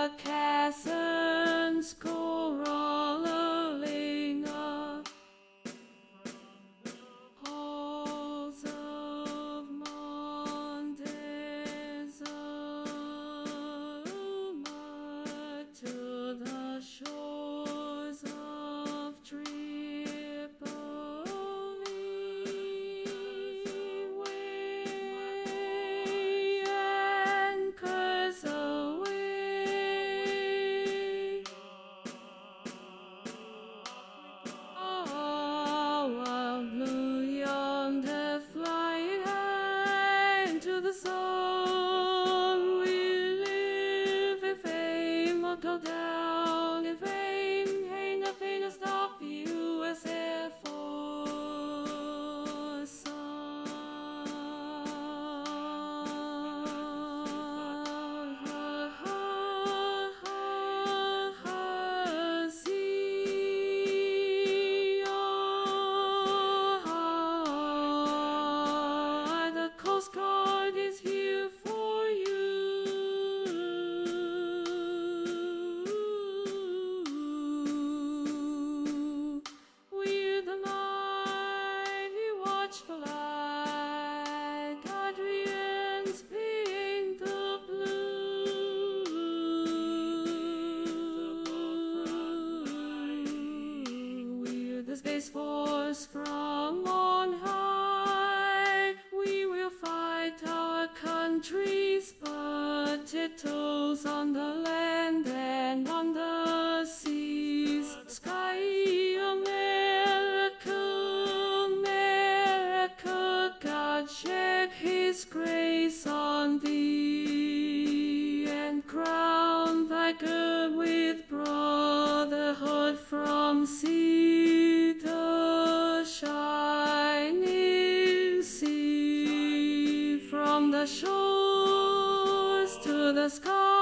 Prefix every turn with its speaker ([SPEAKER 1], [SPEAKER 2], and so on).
[SPEAKER 1] chasms go rolling up, halls of Montezuma to the shores of Tripoli, weigh anchors away. While blue yonder flying high into the sun, we live in fame or go down in vain. Ain't nothing to stop U.S. Air Force the Coast Guard is here for you. We're the mighty watchful eye, guardians paint the blue. We're the Space Force from on high. We will fight our country's potatoes on the land and on the seas. Sky America, America, God shed His grace on thee, and crown thy good with brotherhood from sea to shining sea, from the shores to the sky.